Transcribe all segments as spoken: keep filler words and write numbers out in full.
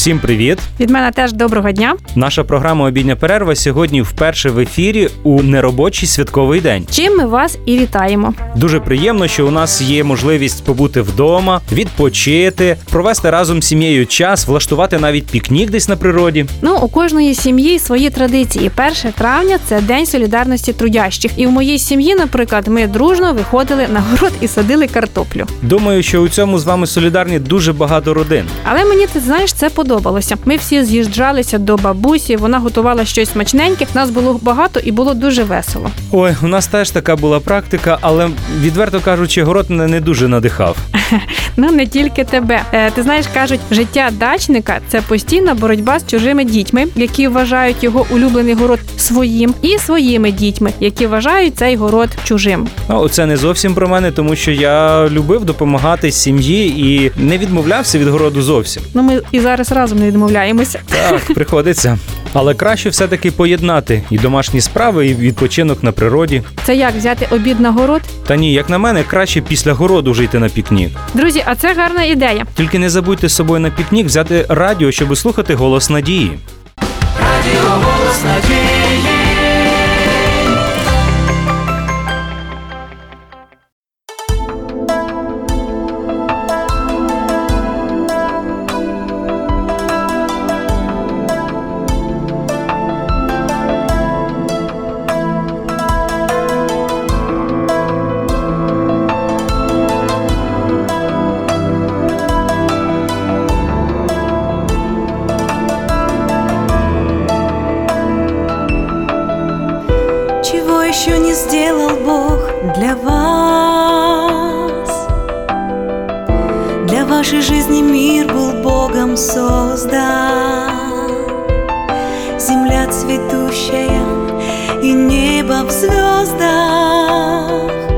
Усім привіт! Від мене теж доброго дня. Наша програма «Обідня перерва» сьогодні вперше в ефірі у неробочий святковий день. Чим ми вас і вітаємо. Дуже приємно, що у нас є можливість побути вдома, відпочити, провести разом з сім'єю час, влаштувати навіть пікнік десь на природі. Ну, у кожної сім'ї свої традиції. перше травня – це День солідарності трудящих. І в моїй сім'ї, наприклад, ми дружно виходили на город і садили картоплю. Думаю, що у цьому з вами солідарні дуже багато родин. Але мені, ти знаєш, це подобалося. Ми всі з'їжджалися до бабусі, вона готувала щось смачненьке, нас було багато і було дуже весело. Ой, у нас теж така була практика, але, відверто кажучи, город мене не дуже надихав. Ну, не тільки тебе. Е, ти знаєш, кажуть, життя дачника – це постійна боротьба з чужими дітьми, які вважають його улюблений город своїм, і своїми дітьми, які вважають цей город чужим. Ну, це не зовсім про мене, тому що я любив допомагати сім'ї і не відмовлявся від городу зовсім. Ну, ми і зараз разом не відмовляємося. Так, приходиться. Але краще все-таки поєднати і домашні справи, і відпочинок на природі. Це як, взяти обід на город? Та ні, як на мене, краще після городу вже йти на пікнік. Друзі, а це гарна ідея. Тільки не забудьте з собою на пікнік взяти радіо, щоб слухати «Голос надії». Радіо «Голос надії». Чего еще не сделал Бог для вас? Для вашей жизни мир был Богом создан, земля цветущая и небо в звездах.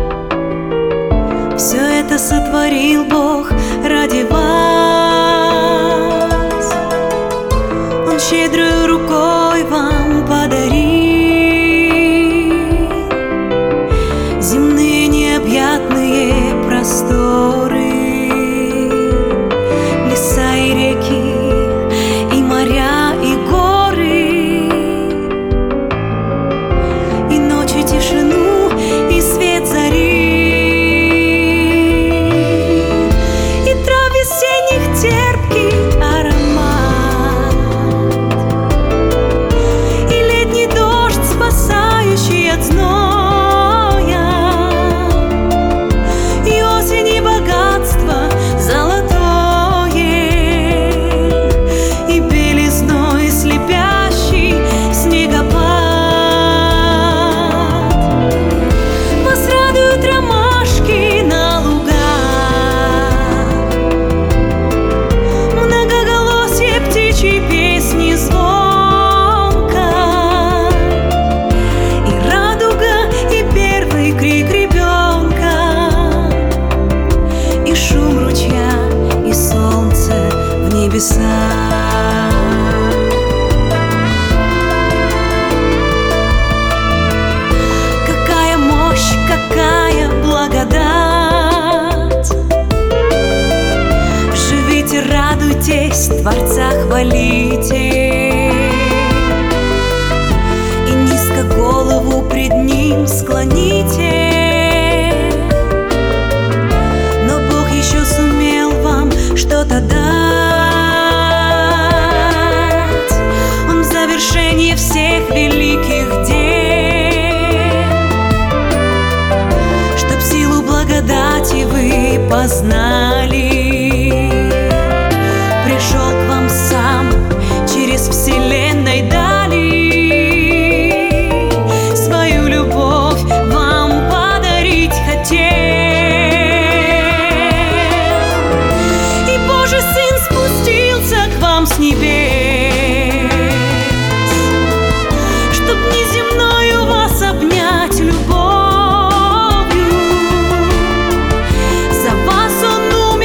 Все это сотворил Бог ради вас. Он щедрой рукой вам подарил необъятные просторы, леса и реки, и моря, и горы, и ночь, и тишину, и свет зари, и трав весенних терпкий аромат, и летний дождь, спасающий от зноя, какая мощь, какая благодать! Живите, радуйтесь, Творца хвалите, и низко голову пред Ним склоните. Но Бог еще сумел вам что-то дать. Завершение всех великих дел, чтоб силу благодати вы познали. Пришел к вам сам через вселенной дали, свою любовь вам подарить хотел. И Божий Сын спустился к вам с небес, неземною вас обнять любовью. За вас Он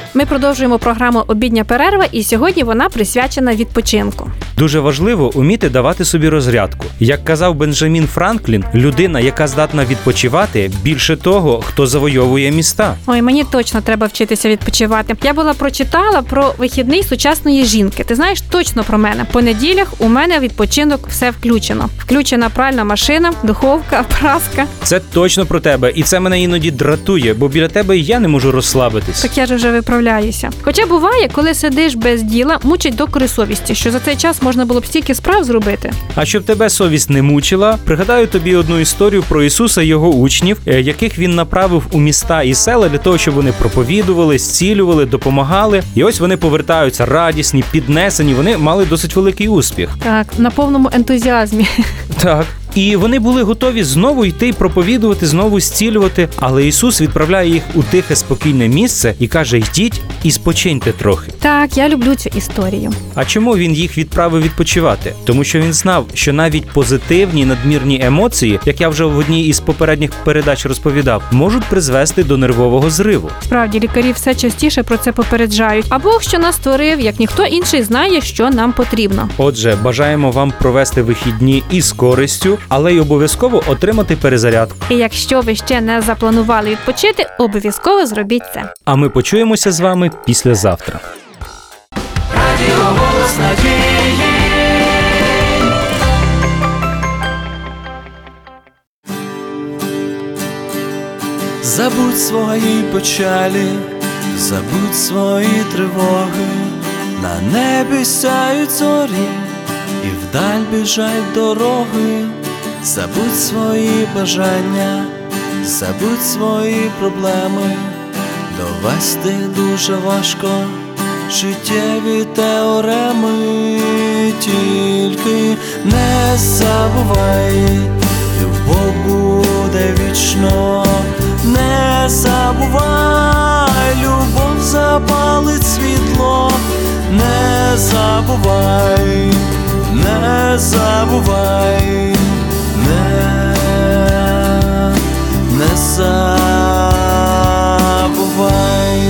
Ми продовжуємо програму «Обідня перерва» і сьогодні вона присвячена відпочинку. Дуже важливо уміти давати собі розрядку. Як казав Бенджамін Франклін, людина, яка здатна відпочивати, більше того, хто завойовує міста. Ой, мені точно треба вчитися відпочивати. Я була прочитала про вихідний сучасної жінки. Ти знаєш точно про мене. По неділях у мене відпочинок все включено. Включена пральна машина, духовка, праска. Це точно про тебе, і це мене іноді дратує, бо біля тебе я не можу розслабитись. Так я ж вже виправляюся. Хоча буває, коли сидиш без діла, мучить докори совісті, що за цей час можна було б стільки справ зробити. А щоб тебе совість не мучила, пригадаю тобі одну історію про Ісуса і його учнів, е, яких він направив у міста і села для того, щоб вони проповідували, зцілювали, допомагали. І ось вони повертаються радісні, піднесені, вони мали досить великий успіх. Так, на повному ентузіазмі. Так. І вони були готові знову йти проповідувати, знову зцілювати, але Ісус відправляє їх у тихе, спокійне місце і каже: «Йдіть і спочиньте трохи». Так, я люблю цю історію. А чому він їх відправив відпочивати? Тому що він знав, що навіть позитивні надмірні емоції, як я вже в одній із попередніх передач розповідав, можуть призвести до нервового зриву. Справді, лікарі все частіше про це попереджають. А Бог, що нас створив, як ніхто інший, знає, що нам потрібно. Отже, бажаємо вам провести вихідні із користю, але й обов'язково отримати перезарядку. І якщо ви ще не запланували відпочити, обов'язково зробіть це. А ми почуємося з вами післязавтра. Радіо «Голос надії». Забудь свої печалі, забудь свої тривоги, на небі сяють зорі, і вдаль біжать дороги. Забудь свої бажання, забудь свої проблеми, довести дуже важко життєві теореми. Тільки не забувай, любов буде вічно. Не забувай, любов запалить світло. Не забувай, не забувай, не, не забувай.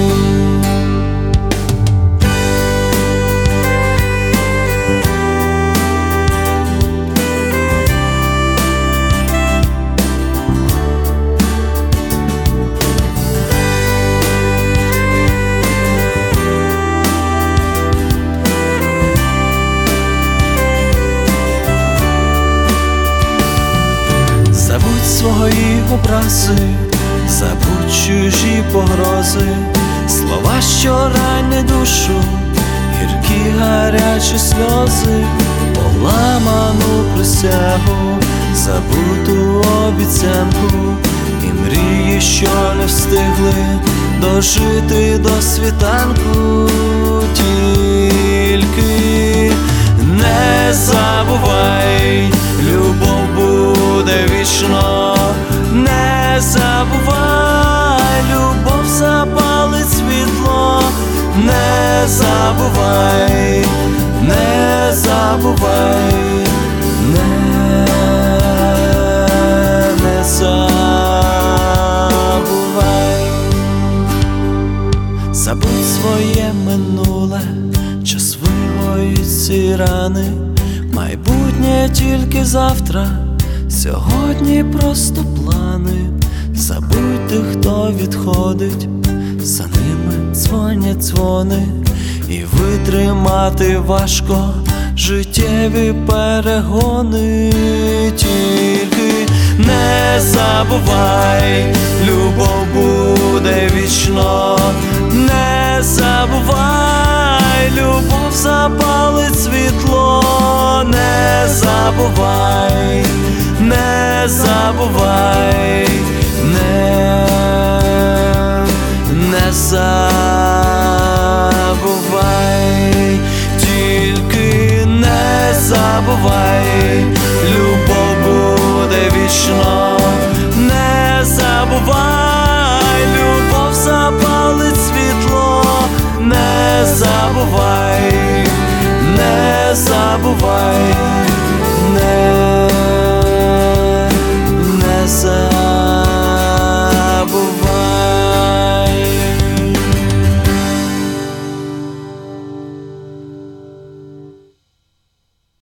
Свої образи, забудь чужі погрози, слова, що ранять душу, гіркі гарячі сльози, поламану присягу, забуту обіцянку, і мрії, що не встигли дожити до світанку. Тільки не забувай, любов буде вічно. Не забувай, любов запалить світло. Не забувай, не забувай, не, не забувай. Забудь своє минуле, час вигоїть ці рани. Майбутнє тільки завтра, сьогодні просто плани. Забудь тих, хто відходить, за ними дзвонять дзвони. І витримати важко життєві перегони. Тільки не забувай, любов буде вічно. Не забувай, любов запалить світло. Не забувай, не забувай, не, не забувай.